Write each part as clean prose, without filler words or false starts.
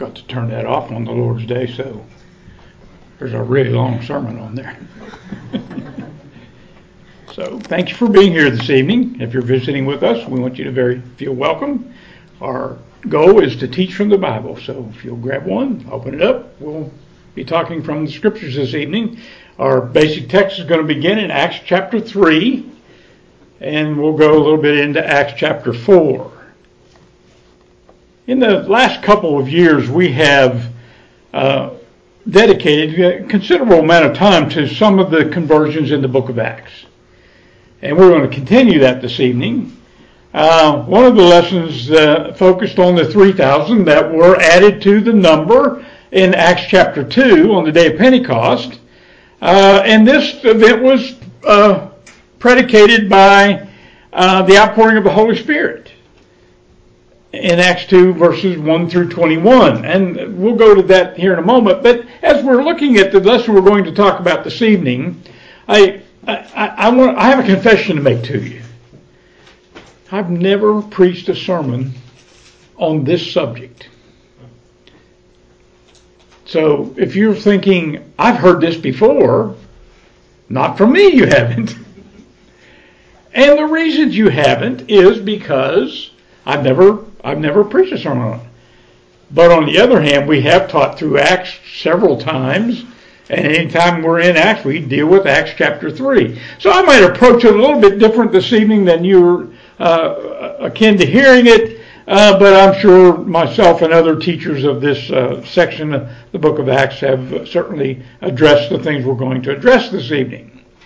Got to turn that off on the Lord's Day, so there's a really long sermon on there. So thank you for being here this evening. If you're visiting with us, we want you to feel welcome. Our goal is to teach from the Bible, so if you'll grab one, open it up. We'll be talking from the Scriptures this evening. Our basic text is going to begin in Acts chapter 3, and we'll go a little bit into Acts chapter 4. In the last couple of years, we have dedicated a considerable amount of time to some of the conversions in the book of Acts. And we're going to continue that this evening. One of the lessons focused on the 3,000 that were added to the number in Acts chapter 2 on the day of Pentecost. And this event was predicated by the outpouring of the Holy Spirit in Acts 2 verses 1 through 21. And we'll go to that here in a moment. But as we're looking at the lesson we're going to talk about this evening, I have a confession to make to you. I've never preached a sermon on this subject. So if you're thinking, I've heard this before, not from me you haven't. And the reasons you haven't is because I've never preached a sermon on it. But on the other hand, we have taught through Acts several times, and anytime we're in Acts, we deal with Acts chapter 3. So I might approach it a little bit different this evening than you're akin to hearing it, but I'm sure myself and other teachers of this section of the book of Acts have certainly addressed the things we're going to address this evening.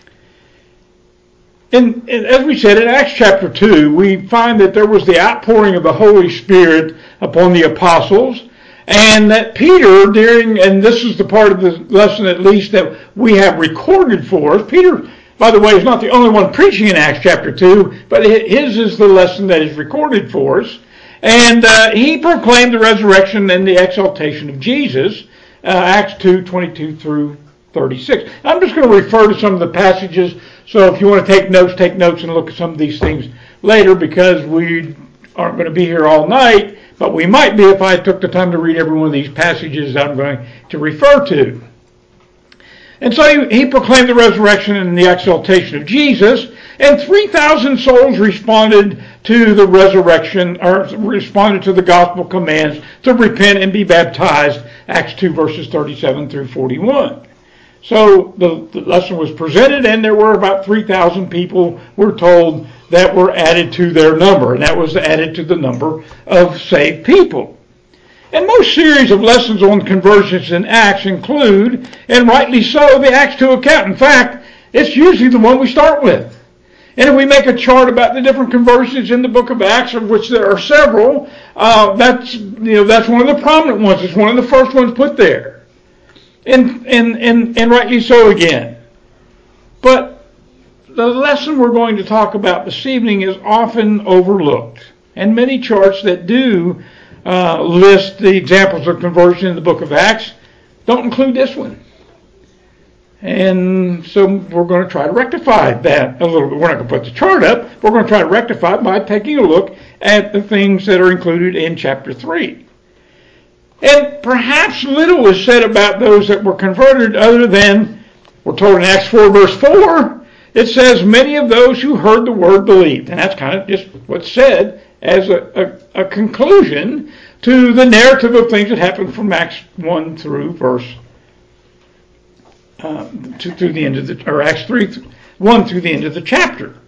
And as we said, in Acts chapter 2, we find that there was the outpouring of the Holy Spirit upon the apostles, and that Peter, and this is the part of the lesson at least that we have recorded for us. Peter, by the way, is not the only one preaching in Acts chapter 2, but his is the lesson that is recorded for us. And he proclaimed the resurrection and the exaltation of Jesus, Acts 2:22 through 36. I'm just going to refer to some of the passages, so if you want to take notes and look at some of these things later, because we aren't going to be here all night, but we might be if I took the time to read every one of these passages that I'm going to refer to. And so he proclaimed the resurrection and the exaltation of Jesus, and 3,000 souls responded to the resurrection, or responded to the gospel commands to repent and be baptized, Acts 2 verses 37 through 41. So the lesson was presented, and there were about 3,000 people, we're told, that were added to their number, and that was added to the number of saved people. And most series of lessons on conversions in Acts include, and rightly so, the Acts 2 account. In fact, it's usually the one we start with. And if we make a chart about the different conversions in the book of Acts, of which there are several, that's one of the prominent ones. It's one of the first ones put there. And rightly so again. But the lesson we're going to talk about this evening is often overlooked. And many charts that do list the examples of conversion in the book of Acts don't include this one. And so we're going to try to rectify that a little bit. We're not going to put the chart up. We're going to try to rectify it by taking a look at the things that are included in chapter 3. And perhaps little is said about those that were converted other than, we're told in Acts 4 verse 4, it says, many of those who heard the word believed. And that's kind of just what's said as a conclusion to the narrative of things that happened from Acts 1 through verse to the end of Acts 3 1 through the end of the chapter.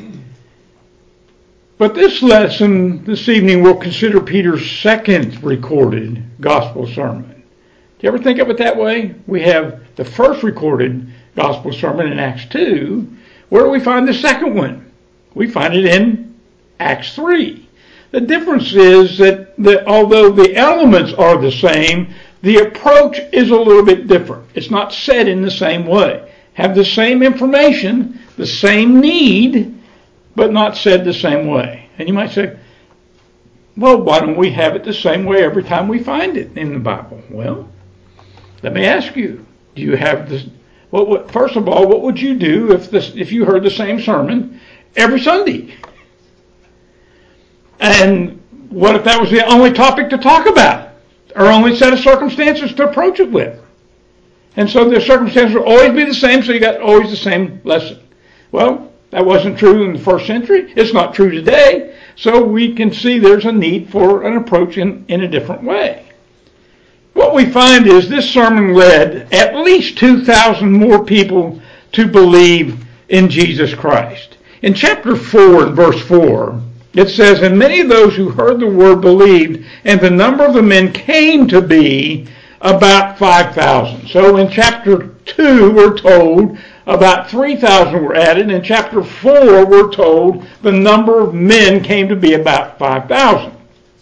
But this lesson this evening we'll consider Peter's second recorded gospel sermon. Do you ever think of it that way? We have the first recorded gospel sermon in Acts 2. Where do we find the second one? We find it in Acts 3. The difference is that although the elements are the same, the approach is a little bit different. It's not said in the same way. Have the same information, the same need, but not said the same way. And you might say, well, why don't we have it the same way every time we find it in the Bible? Well, let me ask you, do you have this? Well, first of all, what would you do if you heard the same sermon every Sunday? And what if that was the only topic to talk about? our only set of circumstances to approach it with. And so the circumstances will always be the same, so you got always the same lesson. Well, that wasn't true in the first century. It's not true today. So we can see there's a need for an approach in a different way. What we find is this sermon led at least 2,000 more people to believe in Jesus Christ. In chapter 4 and verse 4, it says, "And many of those who heard the word believed, and the number of the men came to be about 5,000. So in chapter 2, we're told about 3,000 were added. In chapter 4, we're told the number of men came to be about 5,000.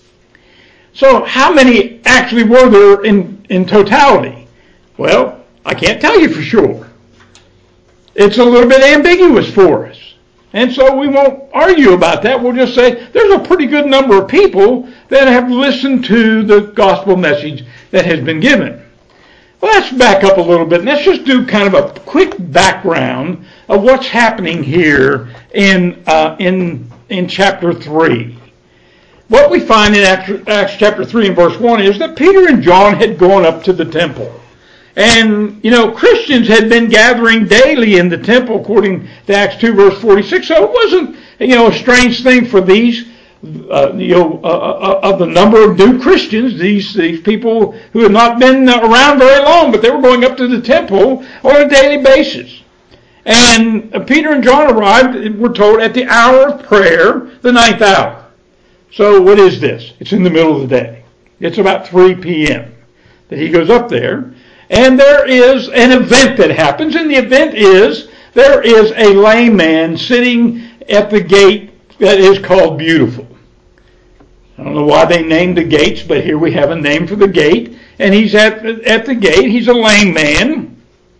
So how many actually were there in totality? Well, I can't tell you for sure. It's a little bit ambiguous for us. And so we won't argue about that. We'll just say there's a pretty good number of people that have listened to the gospel message that has been given. Well, let's back up a little bit. Let's just do kind of a quick background of what's happening here in chapter 3. What we find in Acts chapter 3 and verse 1 is that Peter and John had gone up to the temple. And, Christians had been gathering daily in the temple according to Acts 2 verse 46. So it wasn't, a strange thing for these, of the number of new Christians, these people who had not been around very long, but they were going up to the temple on a daily basis. And Peter and John arrived, we're told, at the hour of prayer, the 9th hour. So what is this? It's in the middle of the day. It's about 3 p.m. that he goes up there. And there is an event that happens, and the event is there is a lame man sitting at the gate that is called Beautiful. I don't know why they named the gates, but here we have a name for the gate, and he's at the gate. He's a lame man,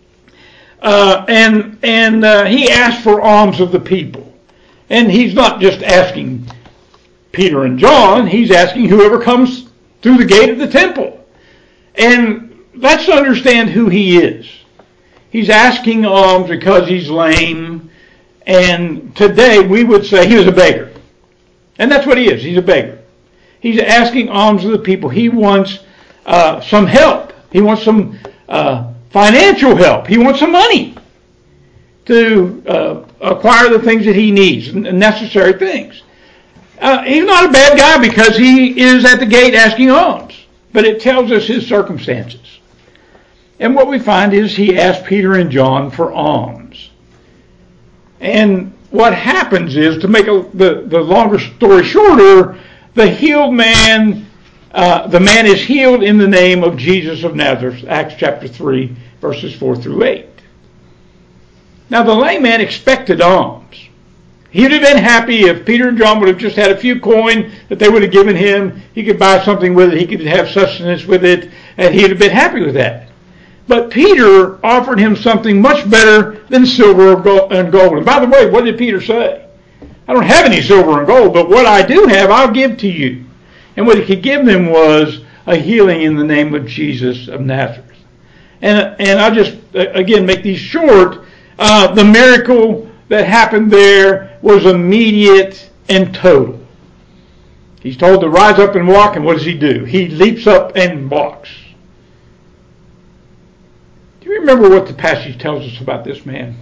and he asks for alms of the people. And he's not just asking Peter and John, he's asking whoever comes through the gate of the temple. And let's understand who he is. He's asking alms because he's lame, and today we would say he was a beggar. And that's what he is. He's a beggar. He's asking alms of the people. He wants some help. He wants some financial help. He wants some money to acquire the things that he needs, necessary things. He's not a bad guy because he is at the gate asking alms, but it tells us his circumstances. And what we find is he asked Peter and John for alms. And what happens is, to make the longer story shorter, the healed man, the man is healed in the name of Jesus of Nazareth, Acts chapter 3, verses 4 through 8. Now the lame man expected alms. He would have been happy if Peter and John would have just had a few coin that they would have given him. He could buy something with it. He could have sustenance with it, and he would have been happy with that. But Peter offered him something much better than silver and gold. And by the way, what did Peter say? I don't have any silver and gold, but what I do have, I'll give to you. And what he could give them was a healing in the name of Jesus of Nazareth. And I'll just, again, make these short. The miracle that happened there was immediate and total. He's told to rise up and walk, and what does he do? He leaps up and walks. Do you remember what the passage tells us about this man?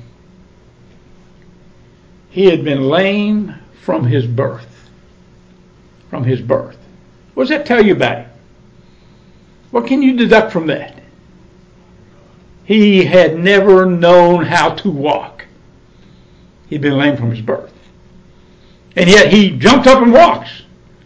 He had been lame from his birth. From his birth. What does that tell you about him? What can you deduct from that? He had never known how to walk. He'd been lame from his birth. And yet he jumped up and walks.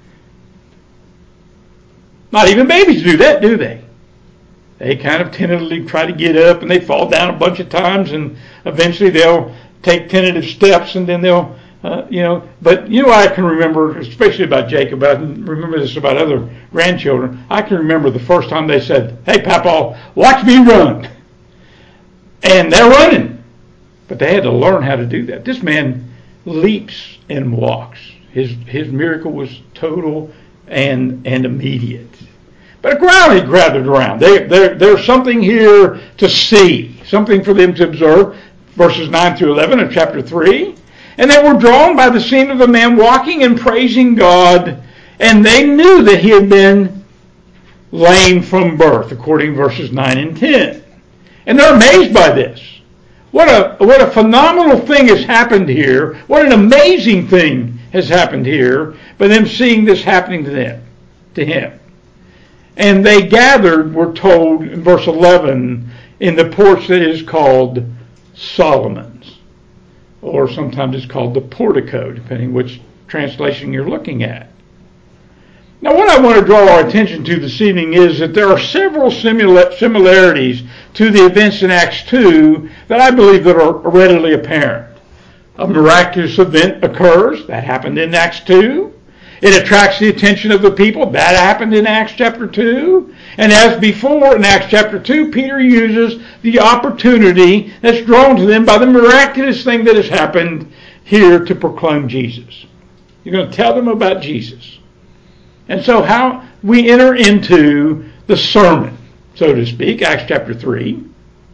Not even babies do that, do they? They kind of tentatively try to get up, and they fall down a bunch of times, and eventually they'll take tentative steps, and then they'll, But I can remember, especially about Jacob, but I can remember this about other grandchildren. I can remember the first time they said, "Hey, Papa, watch me run." And they're running. But they had to learn how to do that. This man leaps and walks. His miracle was total and immediate. But a crowd had gathered around. There's something here to see, something for them to observe. Verses 9 through 11 of chapter 3. And they were drawn by the scene of the man walking and praising God, and they knew that he had been lame from birth, according to verses 9 and 10. And they're amazed by this. What a phenomenal thing has happened here. What an amazing thing has happened here by them seeing this happening to him. And they gathered, we're told in verse 11, in the porch that is called Solomon's, or sometimes it's called the portico, depending which translation you're looking at. Now, what I want to draw our attention to this evening is that there are several similarities to the events in Acts 2 that I believe that are readily apparent. A miraculous event occurs. That happened in Acts 2. It attracts the attention of the people. That happened in Acts chapter 2. And as before in Acts chapter 2, Peter uses the opportunity that's drawn to them by the miraculous thing that has happened here to proclaim Jesus. You're going to tell them about Jesus. And so how we enter into the sermon, so to speak, Acts chapter 3.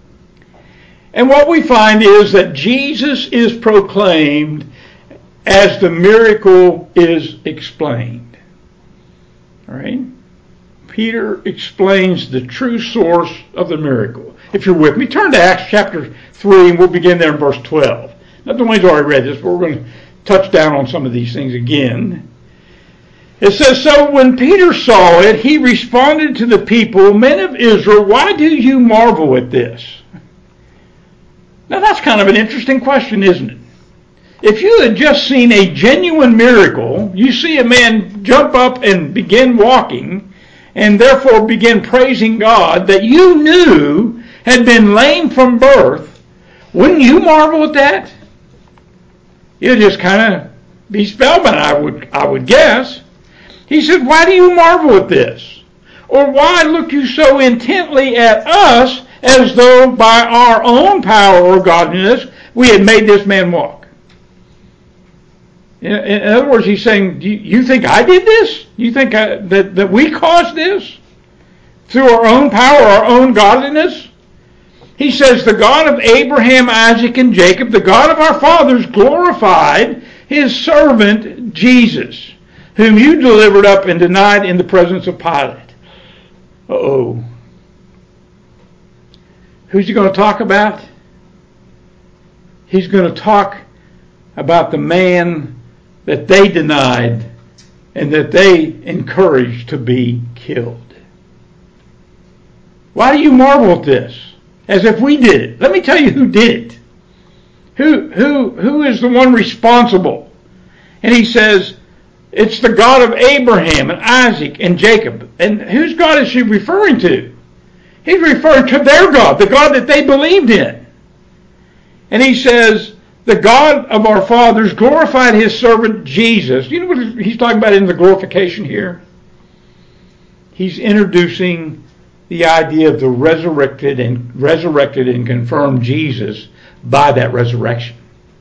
And what we find is that Jesus is proclaimed as the miracle is explained. All right? Peter explains the true source of the miracle. If you're with me, turn to Acts chapter 3, and we'll begin there in verse 12. Now, Dwayne's already read this, but we're going to touch down on some of these things again. It says, "So when Peter saw it, he responded to the people, 'Men of Israel, why do you marvel at this?'" Now that's kind of an interesting question, isn't it? If you had just seen a genuine miracle, you see a man jump up and begin walking, and therefore begin praising God that you knew had been lame from birth, wouldn't you marvel at that? You'd just kind of be spellbound, I would guess. He said, "Why do you marvel at this? Or why look you so intently at us as though by our own power or godliness we had made this man walk?" In other words, he's saying, you think I did this? You think that we caused this? Through our own power, our own godliness? He says, "The God of Abraham, Isaac, and Jacob, the God of our fathers, glorified his servant Jesus, whom you delivered up and denied in the presence of Pilate." Uh-oh. Who's he going to talk about? He's going to talk about the man that they denied and that they encouraged to be killed. Why do you marvel at this? As if we did it. Let me tell you who did it. Who is the one responsible? And he says, it's the God of Abraham and Isaac and Jacob. And whose God is he referring to? He's referring to their God, the God that they believed in. And he says, the God of our fathers glorified his servant Jesus. You know what he's talking about in the glorification here? He's introducing the idea of the resurrected and confirmed Jesus by that resurrection.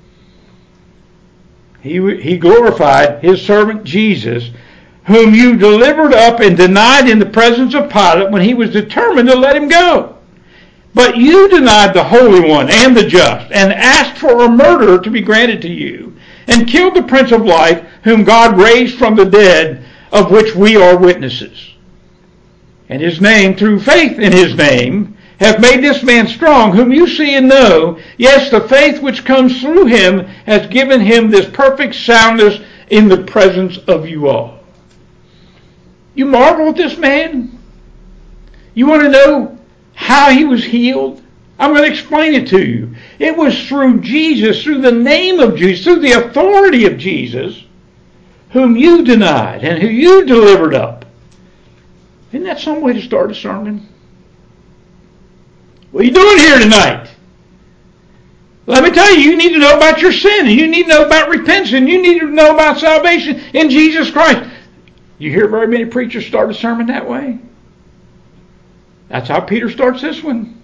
He glorified his servant Jesus, whom you delivered up and denied in the presence of Pilate when he was determined to let him go. But you denied the Holy One and the just, and asked for a murderer to be granted to you, and killed the Prince of Life, whom God raised from the dead, of which we are witnesses. And his name, through faith in his name, hath made this man strong, whom you see and know. Yes, the faith which comes through him has given him this perfect soundness in the presence of you all. You marvel at this man? You want to know how he was healed? I'm going to explain it to you. It was through Jesus, through the name of Jesus, through the authority of Jesus, whom you denied and who you delivered up. Isn't that some way to start a sermon? What are you doing here tonight? Let me tell you, you need to know about your sin, and you need to know about repentance, and you need to know about salvation in Jesus Christ. You hear very many preachers start a sermon that way? That's how Peter starts this one.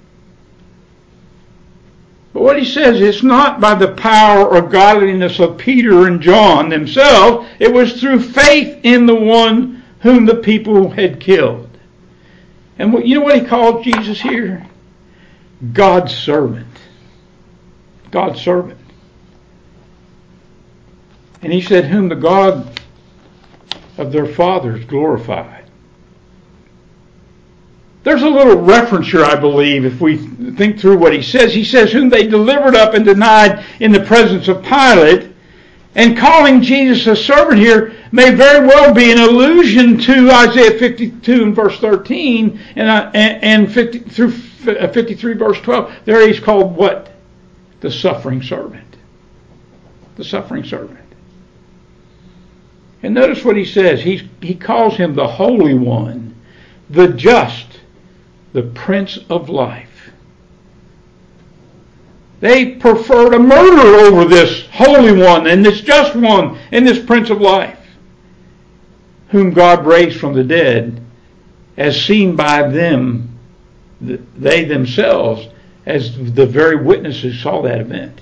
But what he says, it's not by the power or godliness of Peter and John themselves. It was through faith in the one whom the people had killed. And you know what he called Jesus here? God's servant. God's servant. And he said, whom the God of their fathers glorified. there's a little reference here, I believe, if we think through what he says. He says, whom they delivered up and denied in the presence of Pilate. And calling Jesus a servant here may very well be an allusion to Isaiah 52 and verse 13 and 50 through 53 verse 12. There he's called what? The suffering servant. The suffering servant. And notice what he says. He calls him the Holy One, the Just, the Prince of Life. They preferred a murderer over this Holy One and this Just One and this Prince of Life, whom God raised from the dead, as seen by them, they themselves, as the very witnesses who saw that event.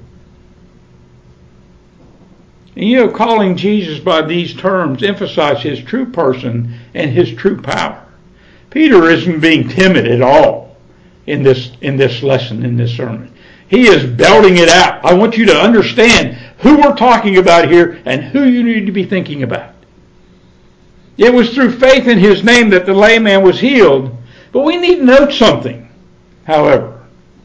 And calling Jesus by these terms emphasizes his true person and his true power. Peter isn't being timid at all in this lesson, in this sermon. He is belting it out. I want you to understand who we're talking about here and who you need to be thinking about. It was through faith in his name that the lame man was healed. But we need to note something, however.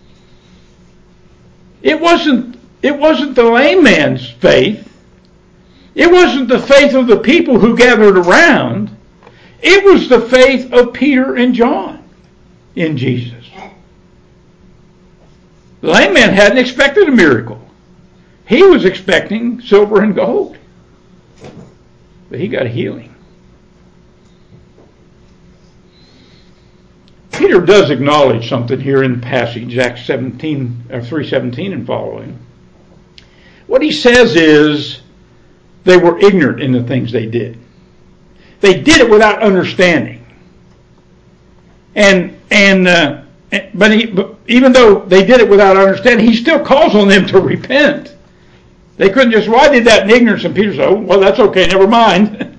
It wasn't the lame man's faith. It wasn't the faith of the people who gathered around. It was the faith of Peter and John in Jesus. The lame man hadn't expected a miracle. He was expecting silver and gold. But he got a healing. Peter does acknowledge something here in the passage, Acts 17 or 3:17 and following. What he says is they were ignorant in the things they did. They did it without understanding. But even though they did it without understanding, he still calls on them to repent. They couldn't just, well, I did that in ignorance, and Peter said, oh, well, that's okay, never mind.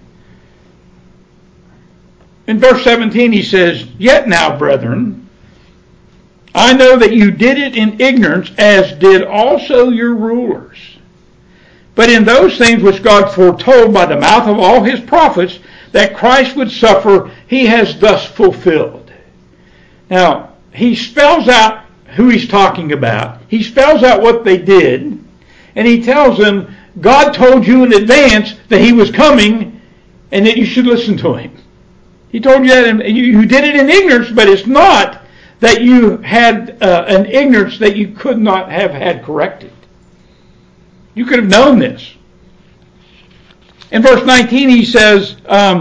In verse 17 he says, yet now, brethren, I know that you did it in ignorance, as did also your rulers. But in those things which God foretold by the mouth of all his prophets that Christ would suffer, he has thus fulfilled. Now, he spells out who he's talking about. He spells out what they did. And he tells them, God told you in advance that he was coming and that you should listen to him. He told you that, and you did it in ignorance, but it's not that you had an ignorance that you could not have had corrected. You could have known this. In verse 19 he says,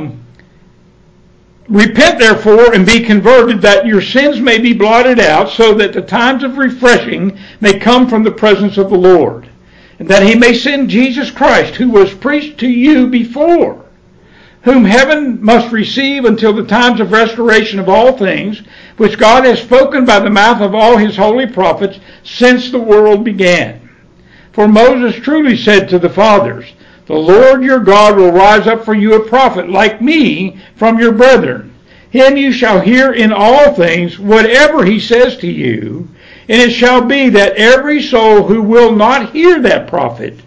repent therefore and be converted, that your sins may be blotted out, so that the times of refreshing may come from the presence of the Lord, and that he may send Jesus Christ, who was preached to you before, whom heaven must receive until the times of restoration of all things, which God has spoken by the mouth of all his holy prophets since the world began. For Moses truly said to the fathers, the Lord your God will rise up for you a prophet like me from your brethren. Him you shall hear in all things, whatever he says to you. And it shall be that every soul who will not hear that prophet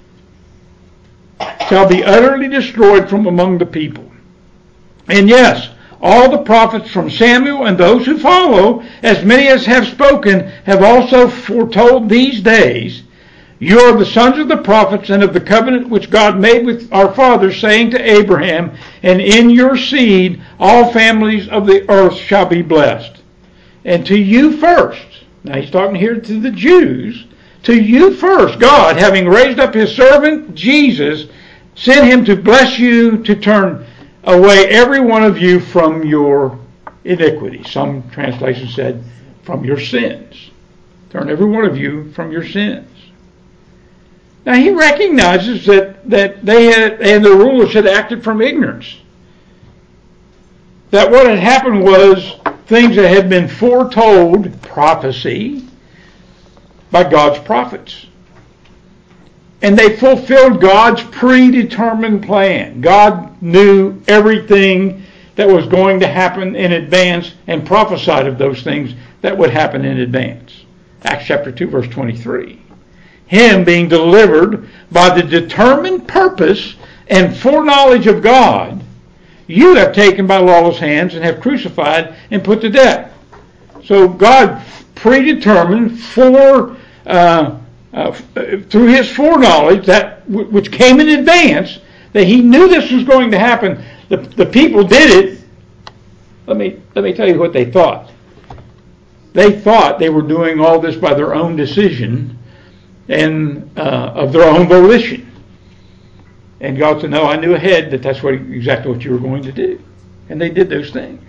shall be utterly destroyed from among the people. And yes, all the prophets from Samuel and those who follow, as many as have spoken, have also foretold these days. You are the sons of the prophets and of the covenant which God made with our fathers, saying to Abraham, and in your seed all families of the earth shall be blessed. And to you first, now he's talking here to the Jews, to you first, God, having raised up his servant Jesus, sent him to bless you, to turn away every one of you from your iniquity. Some translations said, from your sins. Turn every one of you from your sins. Now he recognizes that they had, and the rulers had acted from ignorance. That what had happened was things that had been foretold, prophecy, by God's prophets. And they fulfilled God's predetermined plan. God knew everything that was going to happen in advance and prophesied of those things that would happen in advance. Acts chapter 2 verse 23. Him being delivered by the determined purpose and foreknowledge of God you have taken by lawless hands and have crucified and put to death. So God predetermined through his foreknowledge, that which came in advance, that he knew this was going to happen. The people did it. Let me tell you what they thought. They thought they were doing all this by their own decision and of their own volition. And God said, no, I knew ahead that that's exactly what you were going to do. And they did those things.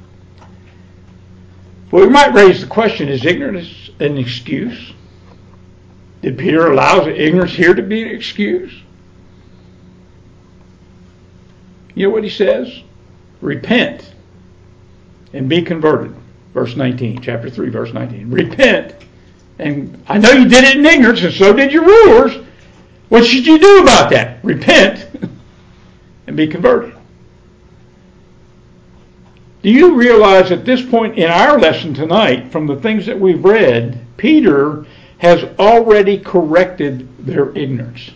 Well, we might raise the question, is ignorance an excuse? Did Peter allow ignorance here to be an excuse? You know what he says? Repent and be converted. Verse 19, chapter 3, verse 19. Repent. And I know you did it in ignorance, and so did your rulers. What should you do about that? Repent and be converted. Do you realize at this point in our lesson tonight, from the things that we've read, Peter has already corrected their ignorance.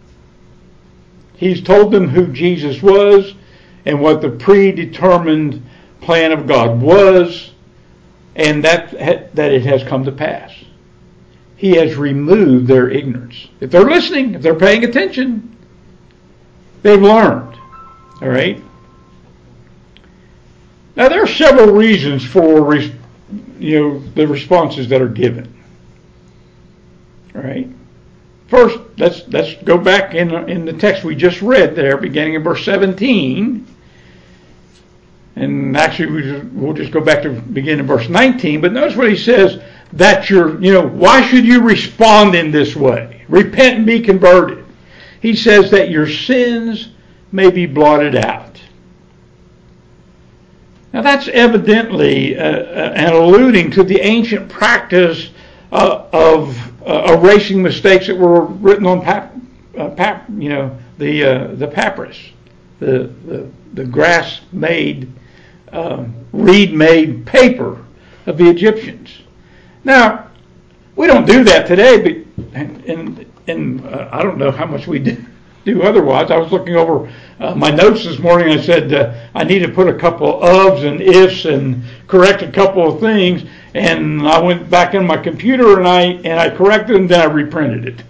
He's told them who Jesus was and what the predetermined plan of God was, and that it has come to pass. He has removed their ignorance. If they're listening, if they're paying attention, they've learned. All right? Now, there are several reasons for the responses that are given. All right? First, let's go back in the text we just read there, beginning in verse 17. And actually, we'll just go back to begin in verse 19. But notice what he says. Why should you respond in this way? Repent and be converted. He says that your sins may be blotted out. Now that's evidently and alluding to the ancient practice of erasing mistakes that were written on the papyrus, the grass-made, reed-made paper of the Egyptians. Now, we don't do that today, and I don't know how much we do otherwise. I was looking over my notes this morning. I said I need to put a couple ofs and ifs and correct a couple of things. And I went back in my computer and I corrected them. Then I reprinted it.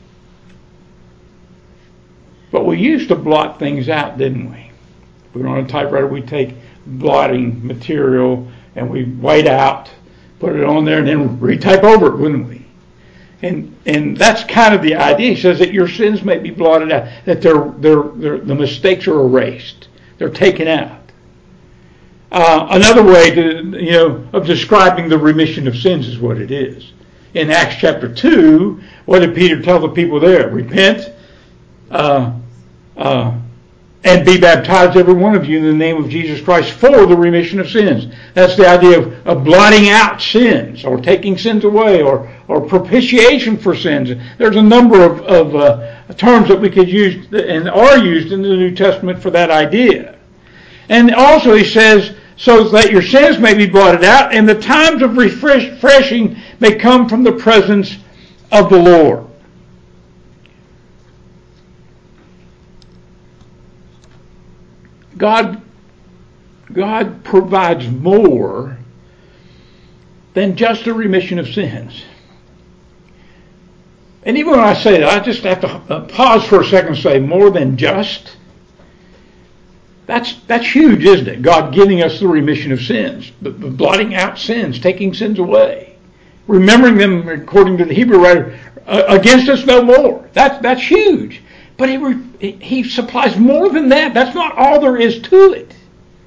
But we used to blot things out, didn't we? If we were on a typewriter, we'd take blotting material and we'd white out, put it on there, and then retype over it, wouldn't we? And that's kind of the idea. He says that your sins may be blotted out, that the mistakes are erased, they're taken out. Another way of describing the remission of sins is what it is. In Acts chapter 2, what did Peter tell the people there? Repent and be baptized, every one of you, in the name of Jesus Christ for the remission of sins. That's the idea of blotting out sins, or taking sins away, or propitiation for sins. There's a number of terms that we could use and are used in the New Testament for that idea. And also he says, so that your sins may be blotted out, and the times of refreshing may come from the presence of the Lord. God provides more than just a remission of sins. And even when I say that, I just have to pause for a second and say, more than just. That's huge, isn't it? God giving us the remission of sins, blotting out sins, taking sins away, remembering them, according to the Hebrew writer, against us no more. That's huge. But he supplies more than that. That's not all there is to it.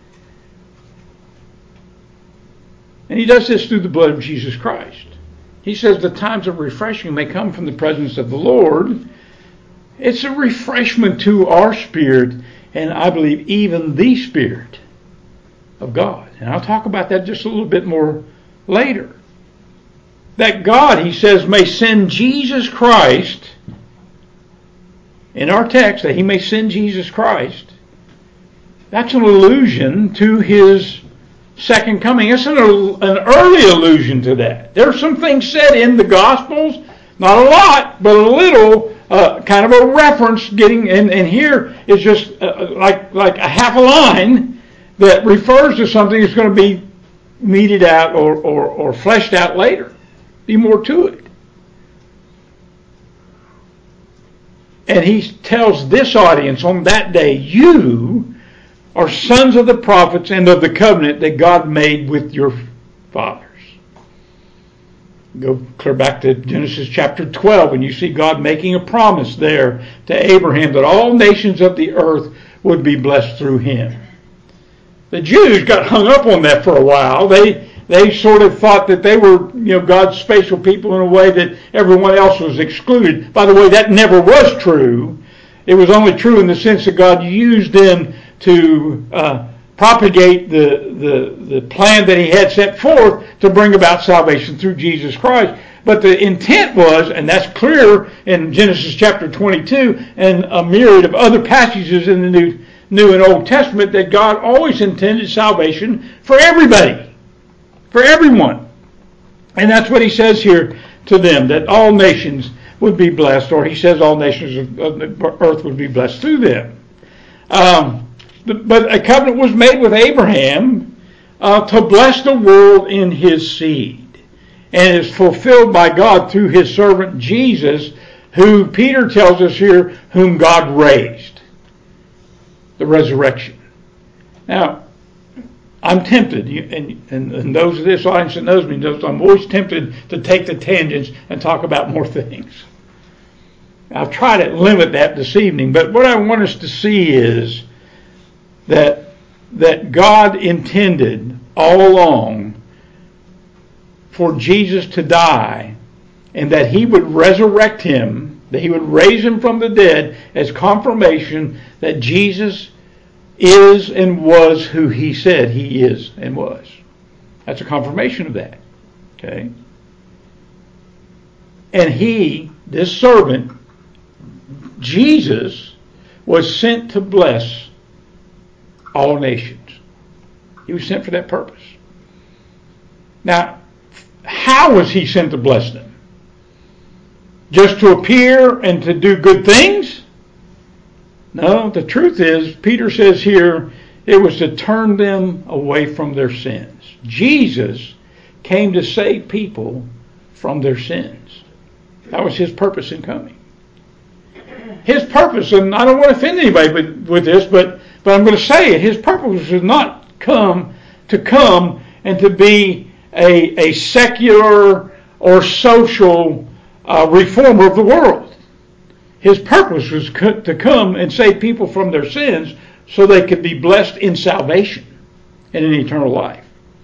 And he does this through the blood of Jesus Christ. He says the times of refreshing may come from the presence of the Lord. It's a refreshment to our spirit, and I believe even the Spirit of God. And I'll talk about that just a little bit more later. That God, he says, may send Jesus Christ. In our text, that he may send Jesus Christ, that's an allusion to his second coming. It's an early allusion to that. There are some things said in the Gospels, not a lot, but a little, kind of a reference getting, and here is just like a half a line that refers to something that's going to be meted out or fleshed out later. Be more to it. And he tells this audience on that day, you are sons of the prophets and of the covenant that God made with your fathers. Go clear back to Genesis chapter 12, and you see God making a promise there to Abraham that all nations of the earth would be blessed through him. The Jews got hung up on that for a while. They sort of thought that they were, God's special people in a way that everyone else was excluded. By the way, that never was true. It was only true in the sense that God used them to propagate the plan that he had set forth to bring about salvation through Jesus Christ. But the intent was, and that's clear in Genesis chapter 22 and a myriad of other passages in the New and Old Testament, that God always intended salvation for everybody, for everyone. And that's what he says here to them, that all nations would be blessed, or he says all nations of the earth would be blessed through them. But a covenant was made with Abraham to bless the world in his seed. And it is fulfilled by God through his servant Jesus, who Peter tells us here, whom God raised. The resurrection. Now, I'm tempted, and those of this audience that knows me knows I'm always tempted to take the tangents and talk about more things. I'll try to limit that this evening, but what I want us to see is that God intended all along for Jesus to die, and that he would resurrect him, that he would raise him from the dead as confirmation that Jesus is and was who he said he is and was. That's a confirmation of that. Okay? And he, this servant, Jesus, was sent to bless all nations. He was sent for that purpose. Now, how was he sent to bless them? Just to appear and to do good things? No, the truth is, Peter says here, it was to turn them away from their sins. Jesus came to save people from their sins. That was his purpose in coming. His purpose, and I don't want to offend anybody with this, but I'm going to say it, his purpose was not come and to be a secular or social reformer of the world. His purpose was to come and save people from their sins so they could be blessed in salvation and in eternal life.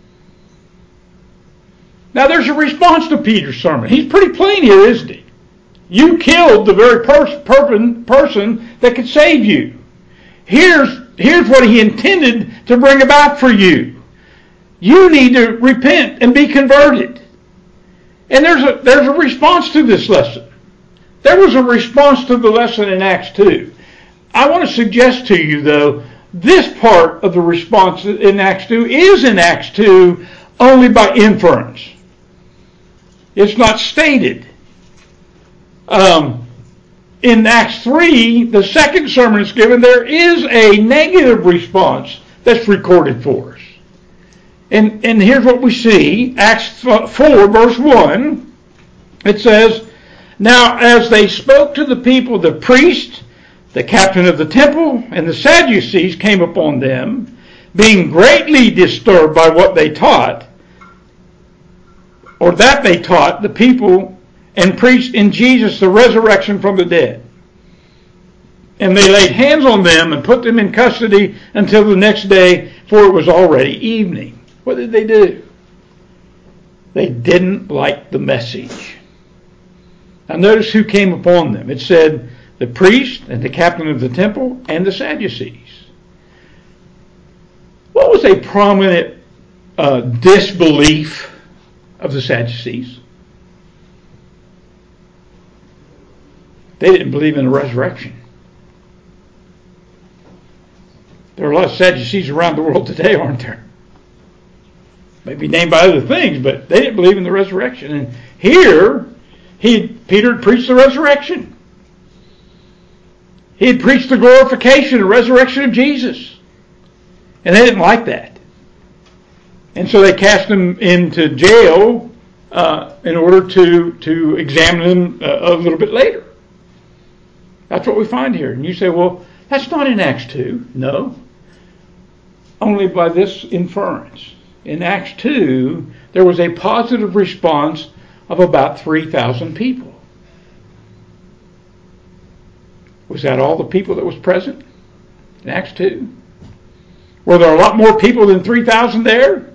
Now there's a response to Peter's sermon. He's pretty plain here, isn't he? You killed the very person that could save you. Here's what he intended to bring about for you. You need to repent and be converted. And there's a response to this lesson. There was a response to the lesson in Acts 2. I want to suggest to you, though, this part of the response in Acts 2 is in Acts 2 only by inference. It's not stated. In Acts 3, the second sermon is given, there is a negative response that's recorded for us. And here's what we see. Acts 4, verse 1, it says, Now as they spoke to the people, the priest, the captain of the temple, and the Sadducees came upon them, being greatly disturbed by what they taught, or that they taught the people, and preached in Jesus the resurrection from the dead. And they laid hands on them and put them in custody until the next day, for it was already evening. What did they do? They didn't like the message. Now notice who came upon them. It said the priest and the captain of the temple and the Sadducees. What was a prominent disbelief of the Sadducees? They didn't believe in the resurrection. There are a lot of Sadducees around the world today, aren't there? Maybe named by other things, but they didn't believe in the resurrection. And here, Peter preached the resurrection. He had preached the glorification and resurrection of Jesus. And they didn't like that. And so they cast him into jail in order to examine him a little bit later. That's what we find here. And you say, well, that's not in Acts 2. No. Only by this inference. In Acts 2, there was a positive response of about 3,000 people. Was that all the people that was present in Acts 2? Were there a lot more people than 3,000 there?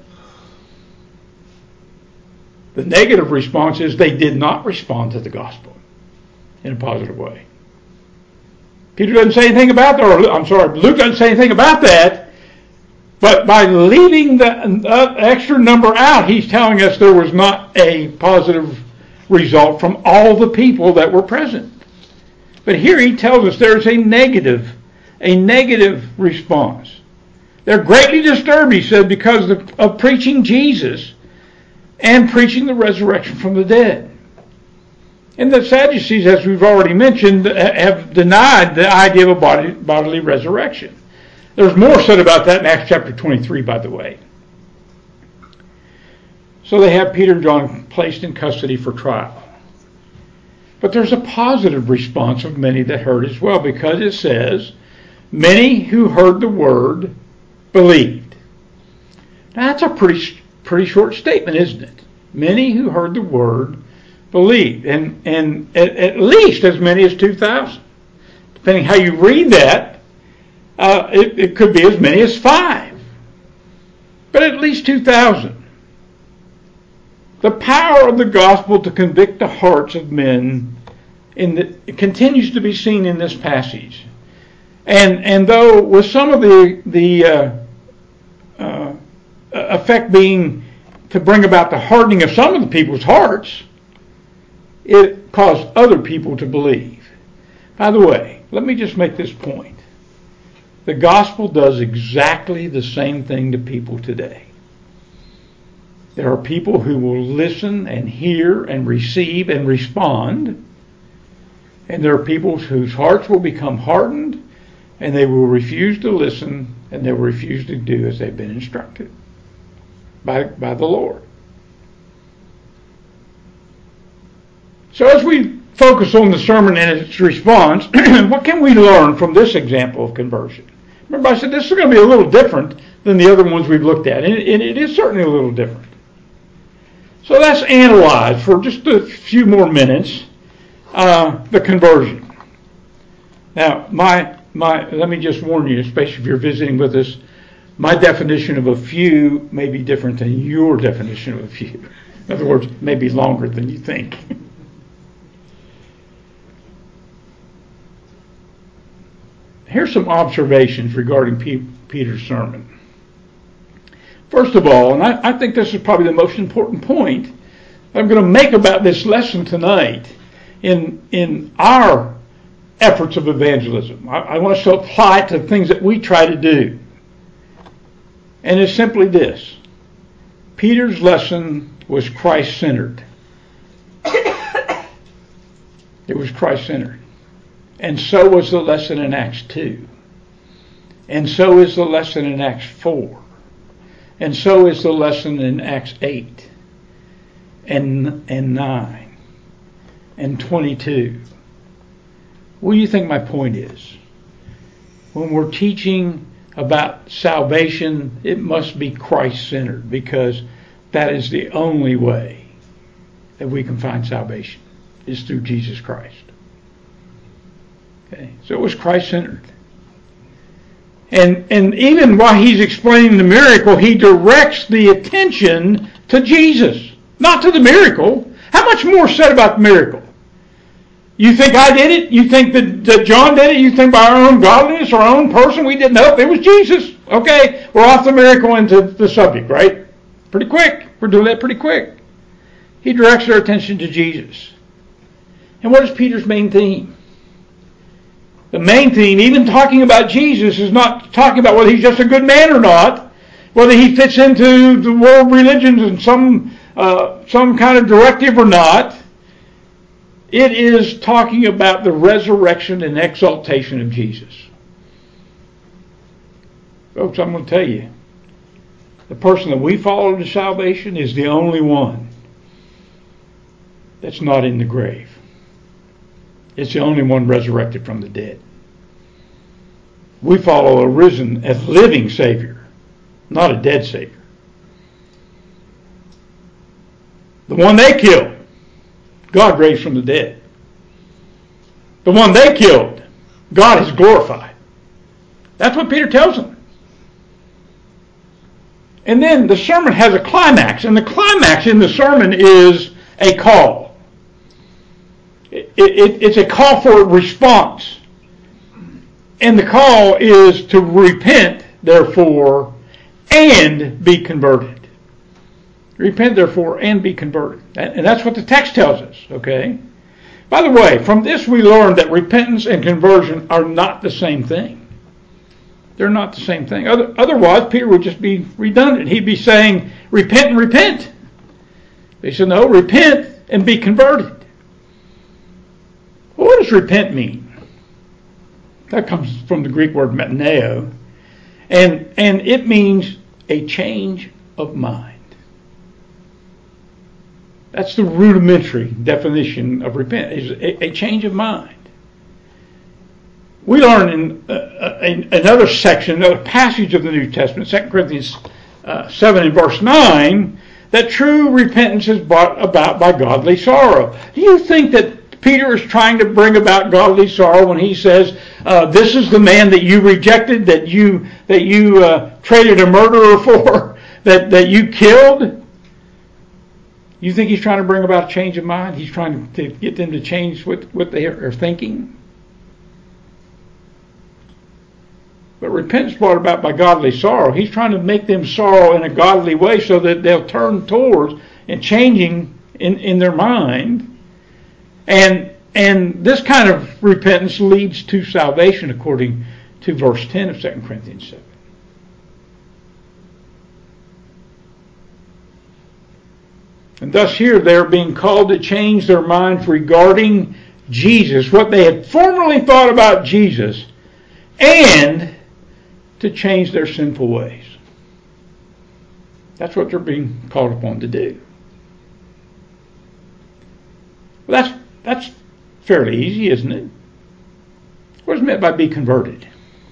The negative response is they did not respond to the gospel in a positive way. Peter doesn't say anything about that, or Luke doesn't say anything about that. But by leaving the extra number out, he's telling us there was not a positive result from all the people that were present. But here he tells us there's a negative response. They're greatly disturbed, he said, because of preaching Jesus and preaching the resurrection from the dead. And the Sadducees, as we've already mentioned, have denied the idea of a bodily resurrection. There's more said about that in Acts chapter 23, by the way. So they have Peter and John placed in custody for trial. But there's a positive response of many that heard as well, because it says, many who heard the word believed. Now that's a pretty short statement, isn't it? Many who heard the word believed. And at least as many as 2,000. Depending how you read that, it could be as many as 5. But at least 2,000. The power of the gospel to convict the hearts of men continues to be seen in this passage. And though with some of the effect being to bring about the hardening of some of the people's hearts, it caused other people to believe. By the way, let me just make this point. The gospel does exactly the same thing to people today. There are people who will listen and hear and receive and respond. And there are people whose hearts will become hardened and they will refuse to listen and they will refuse to do as they've been instructed by the Lord. So as we focus on the sermon and its response, what can we learn from this example of conversion? Remember, I said this is going to be a little different than the other ones we've looked at, and it is certainly a little different. So let's analyze for just a few more minutes the conversion. Now, let me just warn you, especially if you're visiting with us, my definition of a few may be different than your definition of a few. In other words, maybe longer than you think. Here's some observations regarding Peter's sermon. First of all, and I think this is probably the most important point I'm going to make about this lesson tonight in our efforts of evangelism. I want us to apply it to things that we try to do. And it's simply this. Peter's lesson was Christ-centered. It was Christ-centered. And so was the lesson in Acts 2. And so is the lesson in Acts 4. And so is the lesson in Acts 8 and 9 and 22. What do you think my point is? When we're teaching about salvation, it must be Christ-centered, because that is the only way that we can find salvation, is through Jesus Christ. Okay, so it was Christ-centered. And even while he's explaining the miracle, he directs the attention to Jesus, not to the miracle. How much more said about the miracle? You think I did it? You think that John did it? You think by our own godliness, our own person, we did? Nope, it was Jesus. Okay, we're off the miracle into the subject, right? Pretty quick. We're doing that pretty quick. He directs their attention to Jesus. And what is Peter's main theme? The main theme, even talking about Jesus, is not talking about whether he's just a good man or not, whether he fits into the world religions in some kind of directive or not. It is talking about the resurrection and exaltation of Jesus. Folks, I'm going to tell you, the person that we follow to salvation is the only one that's not in the grave. It's the only one resurrected from the dead. We follow a risen, a living Savior, not a dead Savior. The one they killed, God raised from the dead. The one they killed, God is glorified. That's what Peter tells them. And then the sermon has a climax, and the climax in the sermon is a call. It's a call for a response. And the call is to repent, therefore, and be converted. Repent, therefore, and be converted. And that's what the text tells us, okay? By the way, from this we learn that repentance and conversion are not the same thing. They're not the same thing. Otherwise, Peter would just be redundant. He'd be saying, repent and repent. He said, no, repent and be converted. Well, what does repent mean? That comes from the Greek word metanoeo. And it means a change of mind. That's the rudimentary definition of repent, is a change of mind. We learn in another section, another passage of the New Testament, 2 Corinthians 7 and verse 9, that true repentance is brought about by godly sorrow. Do you think that Peter is trying to bring about godly sorrow when he says, this is the man that you rejected, that you traded a murderer for, that you killed? You think he's trying to bring about a change of mind? He's trying to get them to change what they are thinking? But repentance brought about by godly sorrow. He's trying to make them sorrow in a godly way so that they'll turn towards and changing in their mind. And this kind of repentance leads to salvation according to verse 10 of 2 Corinthians 7. And thus here they're being called to change their minds regarding Jesus, what they had formerly thought about Jesus, and to change their sinful ways. That's what they're being called upon to do. Well, that's fairly easy, isn't it? What is meant by be converted?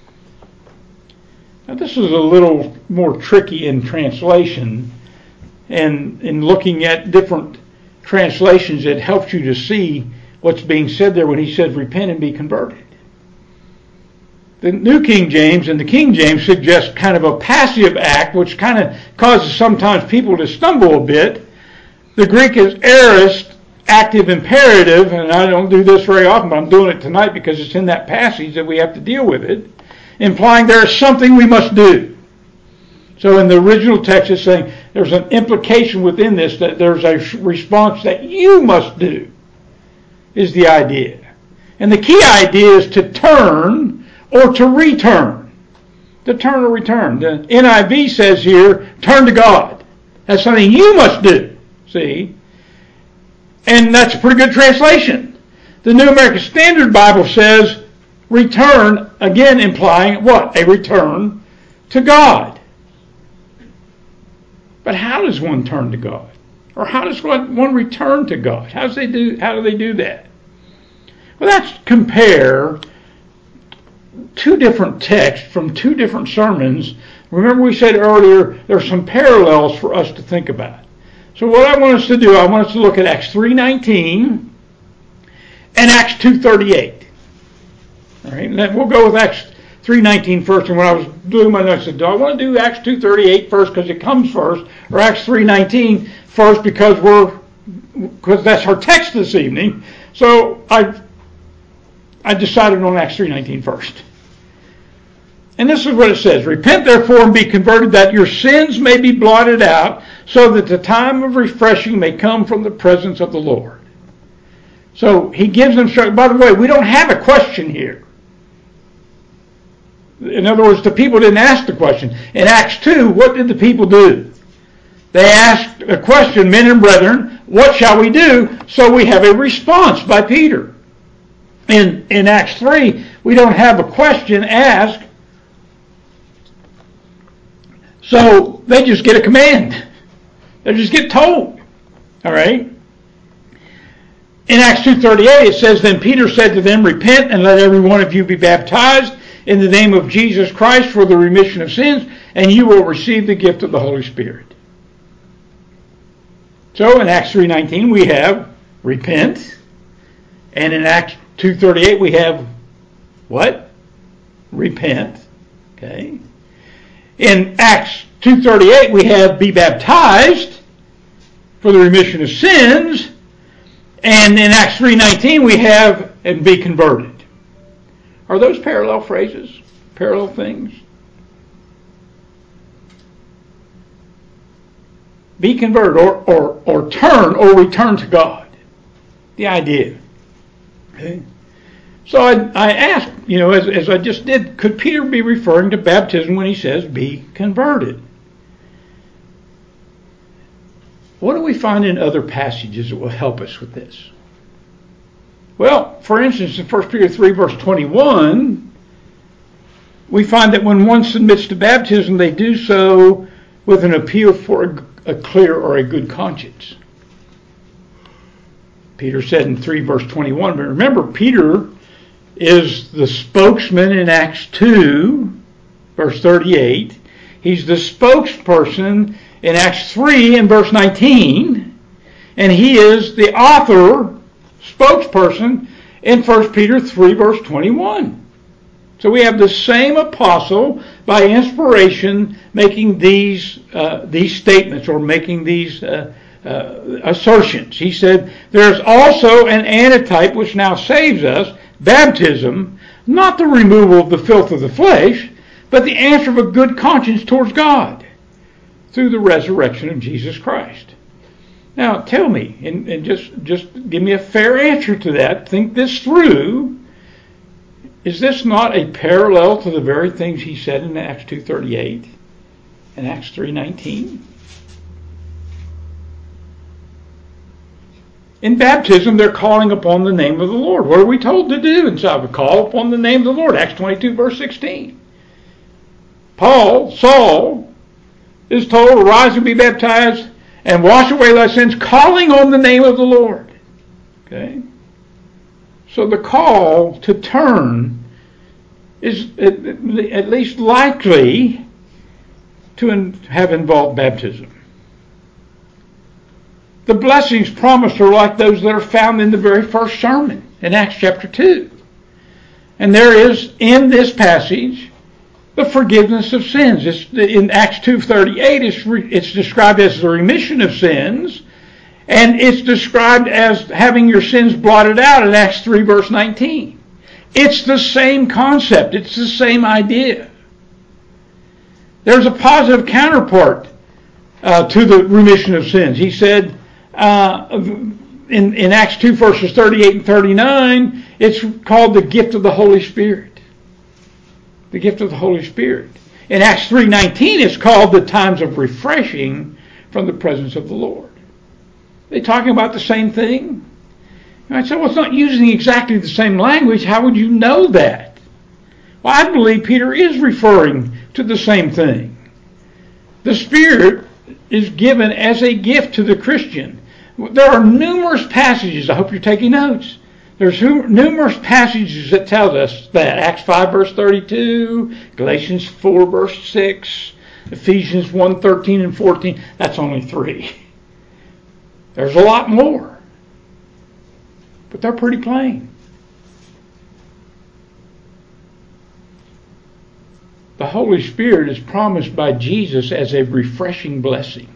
Now, this is a little more tricky in translation, and in looking at different translations, it helps you to see what's being said there when he says repent and be converted. The New King James and the King James suggest kind of a passive act, which kind of causes sometimes people to stumble a bit. The Greek is aorist, active imperative, and I don't do this very often, but I'm doing it tonight because it's in that passage that we have to deal with it, implying there is something we must do. So in the original text it's saying there's an implication within this that there's a response that you must do, is the idea. And the key idea is to turn or to return. To turn or return. The NIV says here, turn to God. That's something you must do. See? And that's a pretty good translation. The New American Standard Bible says return, again implying what? A return to God. But how does one turn to God? Or how does one return to God? How do they do that? Well, let's compare two different texts from two different sermons. Remember we said earlier there's some parallels for us to think about. So what I want us to do, I want us to look at Acts 3:19 and Acts 2:38. All right, and then we'll go with Acts 3:19 first. And when I was doing my notes, I said, do I want to do Acts 2:38 first because it comes first, or Acts 3:19 first because that's our text this evening? So I decided on Acts 3:19 first. And this is what it says. Repent therefore and be converted that your sins may be blotted out, so that the time of refreshing may come from the presence of the Lord. So he gives them, by the way, we don't have a question here. In other words, the people didn't ask the question. In Acts 2, what did the people do? They asked a question, men and brethren, what shall we do? So we have a response by Peter. In Acts 3, we don't have a question asked. So they just get a command. They just get told. All right? In Acts 2:38, it says, Then Peter said to them, Repent and let every one of you be baptized in the name of Jesus Christ for the remission of sins, and you will receive the gift of the Holy Spirit. So in Acts 3:19, we have repent. And in Acts 2:38, we have what? Repent. Okay. In Acts 2:38, we have be baptized for the remission of sins. And in Acts 3:19, we have and be converted. Are those parallel phrases? Parallel things? Be converted or turn or return to God. The idea. Okay. So I asked, as I just did, could Peter be referring to baptism when he says be converted? What do we find in other passages that will help us with this? Well, for instance, in 1 Peter 3, verse 21, we find that when one submits to baptism, they do so with an appeal for a clear or a good conscience. Peter said in 3 verse 21, but remember, Peter is the spokesman in Acts 2, verse 38. He's the spokesperson in Acts 3 and verse 19. And he is the author, spokesperson in 1 Peter 3, verse 21. So we have the same apostle by inspiration making these statements or making these assertions. He said, there's also an antitype which now saves us, baptism, not the removal of the filth of the flesh, but the answer of a good conscience towards God through the resurrection of Jesus Christ. Now tell me, and just give me a fair answer to that. Think this through. Is this not a parallel to the very things he said in Acts 2:38 and Acts 3:19? In baptism, they're calling upon the name of the Lord. What are we told to do inside? We call upon the name of the Lord. Acts 22, verse 16. Saul, is told, arise and be baptized and wash away thy sins, calling on the name of the Lord. Okay? So the call to turn is at least likely to have involved baptism. The blessings promised are like those that are found in the very first sermon in Acts chapter 2. And there is, in this passage, the forgiveness of sins. In Acts 2:38, it's described as the remission of sins, and it's described as having your sins blotted out in Acts 3, verse 19. It's the same concept. It's the same idea. There's a positive counterpart to the remission of sins. He said in Acts 2, verses 38 and 39, it's called the gift of the Holy Spirit. The gift of the Holy Spirit. In Acts 3:19, it's called the times of refreshing from the presence of the Lord. Are they talking about the same thing? And I said, well, it's not using exactly the same language. How would you know that? Well, I believe Peter is referring to the same thing. The Spirit is given as a gift to the Christian. There are numerous passages. I hope you're taking notes. There's numerous passages that tell us that. Acts 5, verse 32, Galatians 4, verse 6, Ephesians 1, 13 and 14. That's only 3. There's a lot more. But they're pretty plain. The Holy Spirit is promised by Jesus as a refreshing blessing.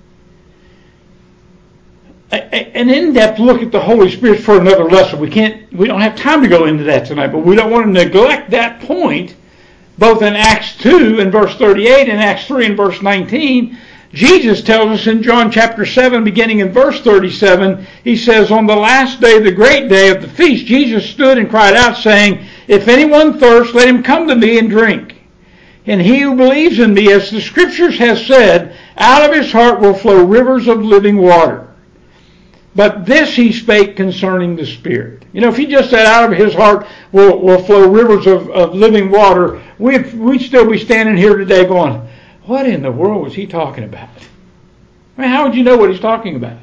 An in-depth look at the Holy Spirit for another lesson. We don't have time to go into that tonight, but we don't want to neglect that point. Both in Acts 2 and verse 38 and Acts 3 and verse 19, Jesus tells us in John chapter 7, beginning in verse 37, he says, on the last day, the great day of the feast, Jesus stood and cried out, saying, if anyone thirsts, let him come to me and drink. And he who believes in me, as the Scriptures have said, out of his heart will flow rivers of living water. But this he spake concerning the Spirit. You know, if he just said out of his heart will flow rivers of living water, we'd still be standing here today going, what in the world was he talking about? I mean, how would you know what he's talking about?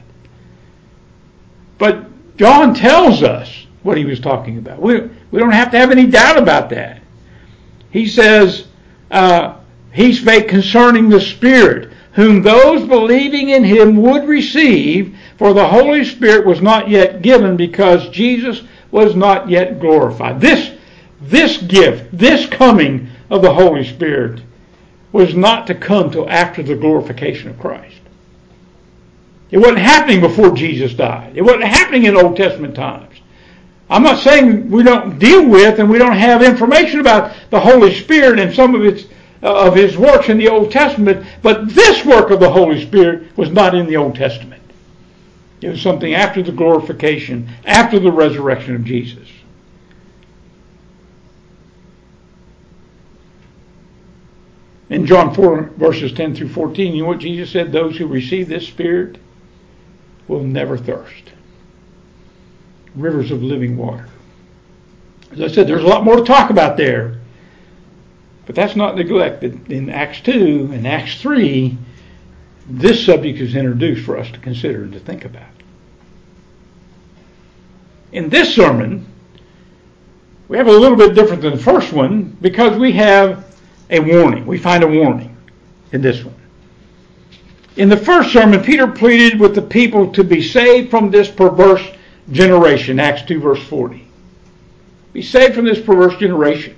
But John tells us what he was talking about. We don't have to have any doubt about that. He says, he spake concerning the Spirit, whom those believing in him would receive, for the Holy Spirit was not yet given because Jesus was not yet glorified. This gift, this coming of the Holy Spirit was not to come till after the glorification of Christ. It wasn't happening before Jesus died. It wasn't happening in Old Testament times. I'm not saying we don't deal with and we don't have information about the Holy Spirit and some of his works in the Old Testament, but this work of the Holy Spirit was not in the Old Testament. It was something after the glorification, after the resurrection of Jesus. In John 4, verses 10 through 14, you know what Jesus said? Those who receive this Spirit will never thirst. Rivers of living water. As I said, there's a lot more to talk about there. But that's not neglected. In Acts 2 and Acts 3, this subject is introduced for us to consider and to think about. In this sermon, we have a little bit different than the first one because we have a warning. We find a warning in this one. In the first sermon, Peter pleaded with the people to be saved from this perverse generation. Acts 2 verse 40. Be saved from this perverse generation.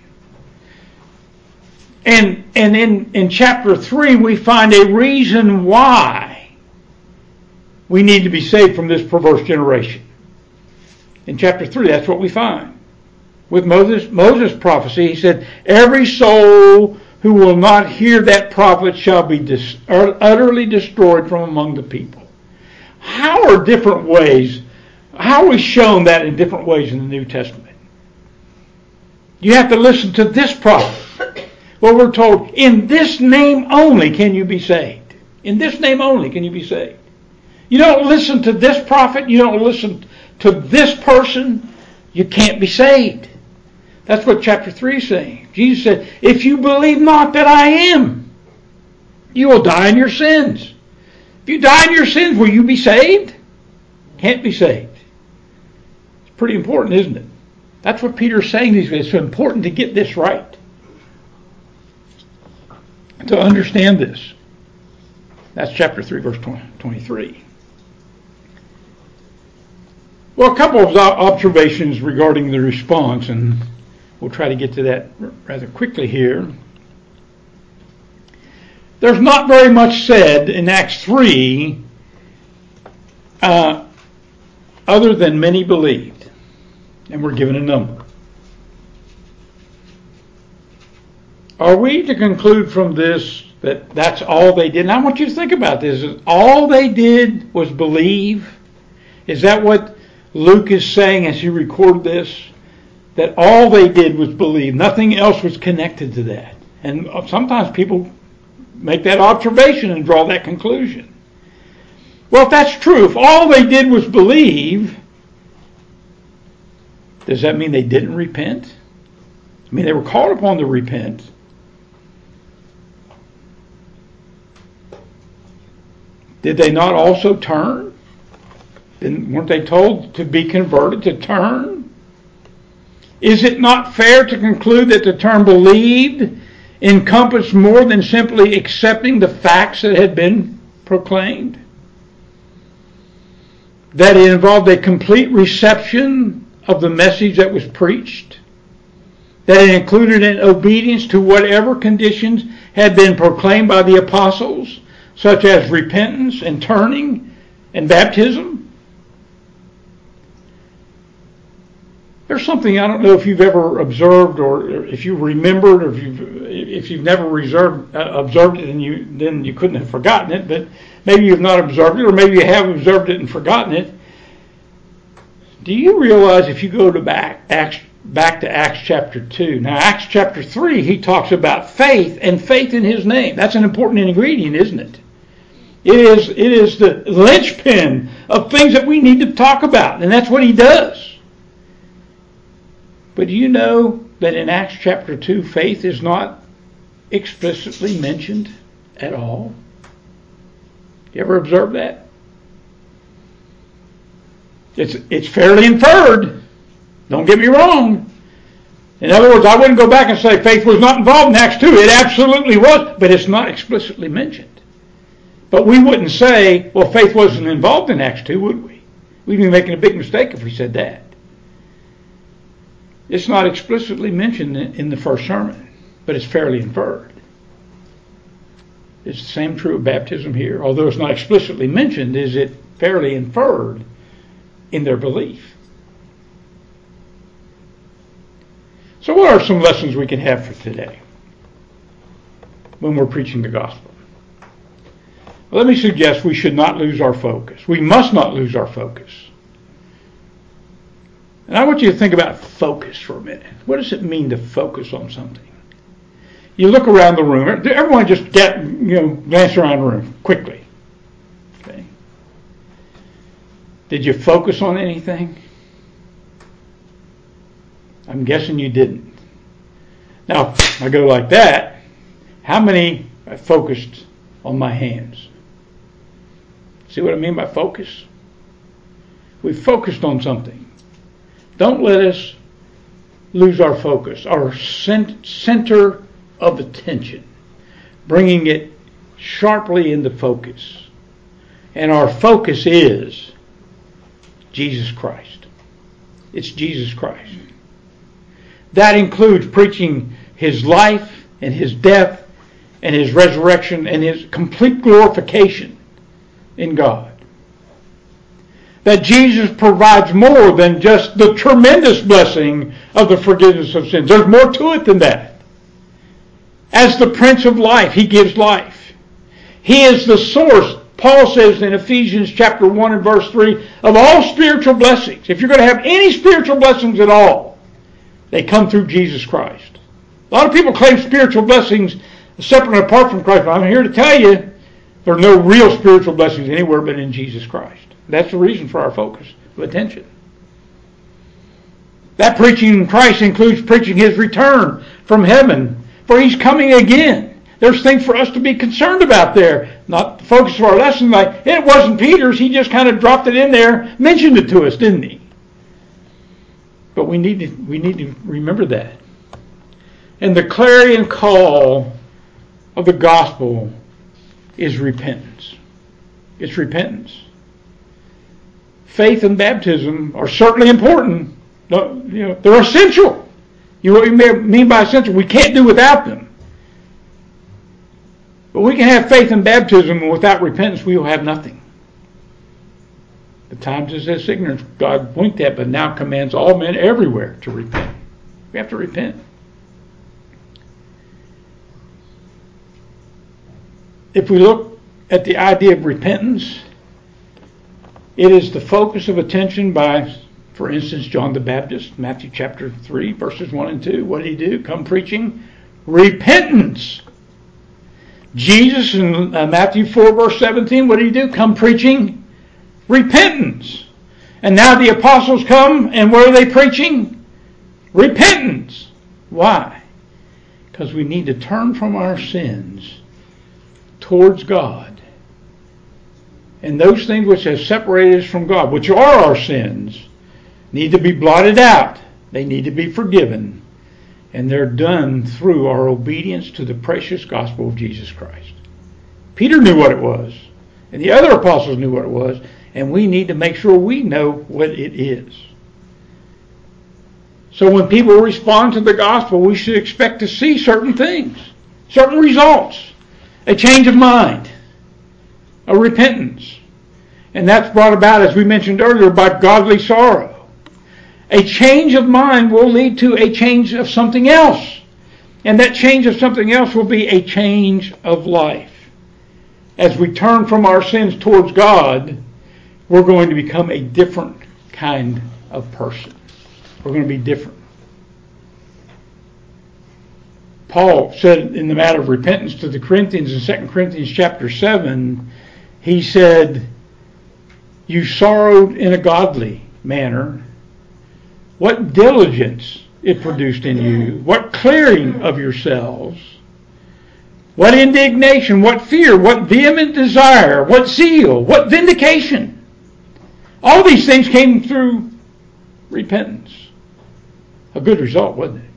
And in chapter 3, we find a reason why we need to be saved from this perverse generation. In chapter 3, that's what we find. With Moses' prophecy, he said, every soul who will not hear that prophet shall be utterly destroyed from among the people. How are we shown that in different ways in the New Testament? You have to listen to this prophet. Well, we're told, in this name only can you be saved. In this name only can you be saved. You don't listen to this prophet, you don't listen to this person, you can't be saved. That's what chapter 3 is saying. Jesus said, if you believe not that I am, you will die in your sins. If you die in your sins, will you be saved? Can't be saved. It's pretty important, isn't it? That's what Peter's saying. It's important to get this right. To understand this. That's chapter 3, verse 23. Well, a couple of observations regarding the response, and we'll try to get to that rather quickly here. There's not very much said in Acts 3 other than many believed, and we're given a number. Are we to conclude from this that that's all they did? And I want you to think about this. All they did was believe? Is that what Luke is saying as he recorded this? That all they did was believe. Nothing else was connected to that. And sometimes people make that observation and draw that conclusion. Well, if that's true, if all they did was believe, does that mean they didn't repent? I mean, they were called upon to repent. Did they not also turn? Weren't they told to be converted, to turn? Is it not fair to conclude that the term believed encompassed more than simply accepting the facts that had been proclaimed? That it involved a complete reception of the message that was preached? That it included an obedience to whatever conditions had been proclaimed by the apostles, such as repentance and turning and baptism? There's something, I don't know if you've ever observed or if you remembered, or if you've never observed it and then you couldn't have forgotten it, but maybe you've not observed it, or maybe you have observed it and forgotten it. Do you realize if you go to back to Acts chapter 2, now Acts chapter 3, he talks about faith and faith in his name. That's an important ingredient, isn't it? It is the linchpin of things that we need to talk about, and that's what he does. But do you know that in Acts chapter 2, faith is not explicitly mentioned at all? You ever observe that? It's fairly inferred. Don't get me wrong. In other words, I wouldn't go back and say faith was not involved in Acts 2. It absolutely was, but it's not explicitly mentioned. But we wouldn't say, well, faith wasn't involved in Acts 2, would we? We'd be making a big mistake if we said that. It's not explicitly mentioned in the first sermon, but it's fairly inferred. It's the same true of baptism here. Although it's not explicitly mentioned, is it fairly inferred in their belief? So what are some lessons we can have for today when we're preaching the gospel? Well, let me suggest we should not lose our focus. We must not lose our focus. And I want you to think about focus for a minute. What does it mean to focus on something? You look around the room. Everyone just glance around the room quickly. Okay. Did you focus on anything? I'm guessing you didn't. Now, I go like that. How many I focused on my hands? See what I mean by focus? We focused on something. Don't let us lose our focus, our center of attention, bringing it sharply into focus. And our focus is Jesus Christ. It's Jesus Christ. That includes preaching his life and his death and his resurrection and his complete glorification in God. That Jesus provides more than just the tremendous blessing of the forgiveness of sins. There's more to it than that. As the Prince of Life, he gives life. He is the source, Paul says in Ephesians chapter 1 and verse 3, of all spiritual blessings. If you're going to have any spiritual blessings at all, they come through Jesus Christ. A lot of people claim spiritual blessings separate and apart from Christ. But I'm here to tell you, there are no real spiritual blessings anywhere but in Jesus Christ. That's the reason for our focus of attention. That preaching in Christ includes preaching his return from heaven, for he's coming again. There's things for us to be concerned about there. Not the focus of our lesson, like it wasn't Peter's, he just kind of dropped it in there, mentioned it to us, didn't he? But we need to remember that. And the clarion call of the gospel is repentance. It's repentance. Faith and baptism are certainly important. They're essential. You know what you mean by essential? We can't do without them. But we can have faith and baptism, and without repentance we will have nothing. At times it says ignorance. God winked at, but now commands all men everywhere to repent. We have to repent. If we look at the idea of repentance, it is the focus of attention by, for instance, John the Baptist, Matthew chapter 3, verses 1 and 2. What did he do? Come preaching repentance. Jesus in Matthew 4, verse 17, what did he do? Come preaching repentance. And now the apostles come, and what are they preaching? Repentance. Why? Because we need to turn from our sins towards God. And those things which have separated us from God, which are our sins, need to be blotted out. They need to be forgiven. And they're done through our obedience to the precious gospel of Jesus Christ. Peter knew what it was. And the other apostles knew what it was. And we need to make sure we know what it is. So when people respond to the gospel, we should expect to see certain things, certain results, a change of mind, a repentance. And that's brought about, as we mentioned earlier, by godly sorrow. A change of mind will lead to a change of something else. And that change of something else will be a change of life. As we turn from our sins towards God, we're going to become a different kind of person. We're going to be different. Paul said in the matter of repentance to the Corinthians in 2 Corinthians chapter 7, he said, you sorrowed in a godly manner, what diligence it produced in you, what clearing of yourselves, what indignation, what fear, what vehement desire, what zeal, what vindication. All these things came through repentance. A good result, wasn't it?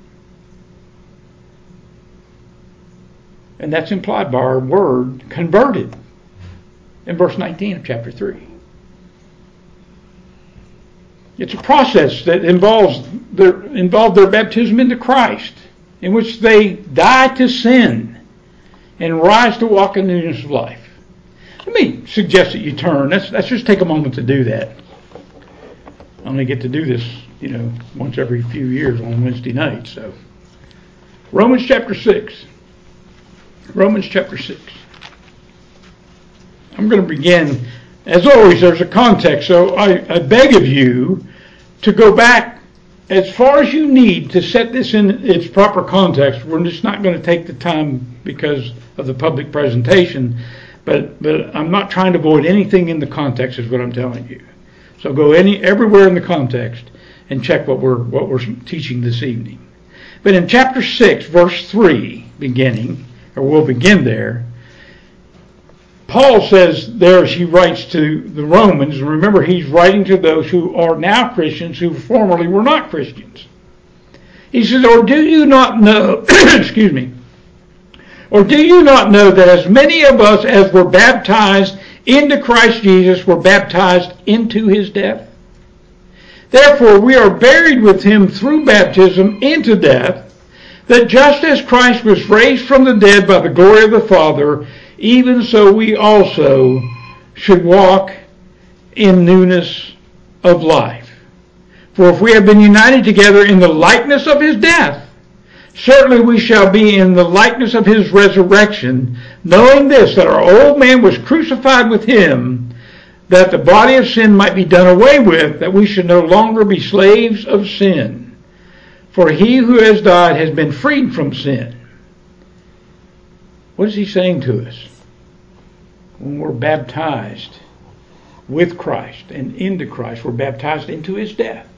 And that's implied by our word converted in verse 19 of chapter 3. It's a process that involved their baptism into Christ, in which they die to sin and rise to walk in the newness of life. Let me suggest that you turn. Let's just take a moment to do that. I only get to do this, once every few years on Wednesday night. So, Romans chapter 6. Romans chapter 6. I'm going to begin. As always, there's a context, so I beg of you to go back as far as you need to set this in its proper context. We're just not going to take the time because of the public presentation, but I'm not trying to avoid anything in the context is what I'm telling you. So go everywhere in the context and check what we're teaching this evening. But in chapter 6, verse 3, we'll begin there, Paul says there, as he writes to the Romans, and remember he's writing to those who are now Christians who formerly were not Christians. He says, or do you not know, excuse me, or do you not know that as many of us as were baptized into Christ Jesus were baptized into his death? Therefore we are buried with him through baptism into death, that just as Christ was raised from the dead by the glory of the Father, even so we also should walk in newness of life. For if we have been united together in the likeness of his death, certainly we shall be in the likeness of his resurrection, knowing this, that our old man was crucified with him, that the body of sin might be done away with, that we should no longer be slaves of sin. For he who has died has been freed from sin. What is he saying to us? When we're baptized with Christ and into Christ, we're baptized into his death.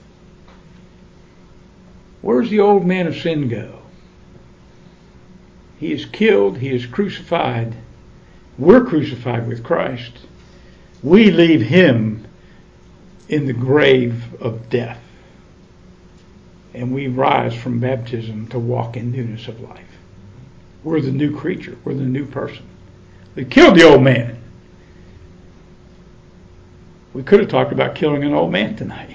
Where does the old man of sin go? He is killed, he is crucified. We're crucified with Christ. We leave him in the grave of death. And we rise from baptism to walk in newness of life. We're the new creature. We're the new person. They killed the old man. We could have talked about killing an old man tonight.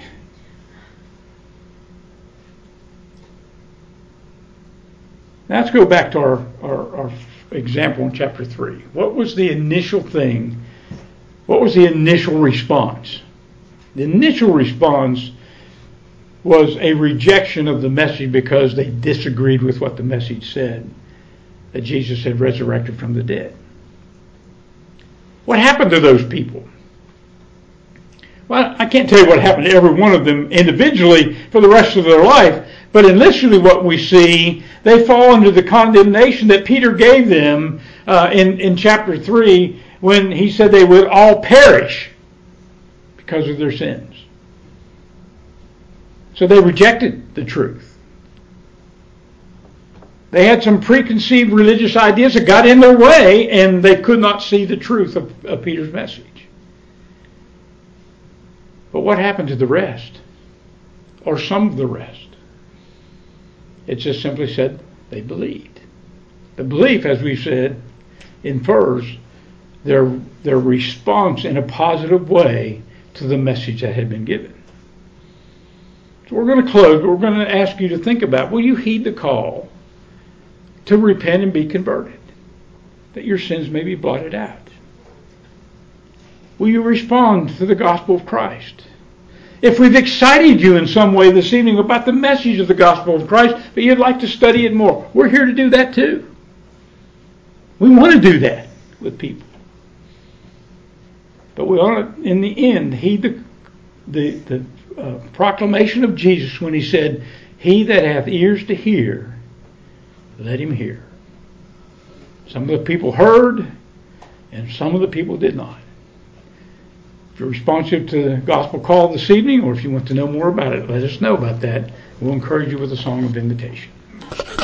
Now let's go back to our example in chapter 3. What was the initial thing? What was the initial response? The initial response was a rejection of the message because they disagreed with what the message said, that Jesus had resurrected from the dead. What happened to those people? Well, I can't tell you what happened to every one of them individually for the rest of their life, but initially what we see, they fall under the condemnation that Peter gave them in chapter 3 when he said they would all perish because of their sins. So they rejected the truth. They had some preconceived religious ideas that got in their way, and they could not see the truth of Peter's message. But what happened to the rest? Or some of the rest? It just simply said they believed. The belief, as we said, infers their response in a positive way to the message that had been given. So we're going to close, but we're going to ask you to think about, will you heed the call to repent and be converted, that your sins may be blotted out? Will you respond to the gospel of Christ? If we've excited you in some way this evening about the message of the gospel of Christ, but you'd like to study it more, we're here to do that too. We want to do that with people. But we ought to, in the end, heed the proclamation of Jesus when he said, "He that hath ears to hear, let him hear." Some of the people heard, and some of the people did not. If you're responsive to the gospel call this evening, or if you want to know more about it, let us know about that. We'll encourage you with a song of invitation.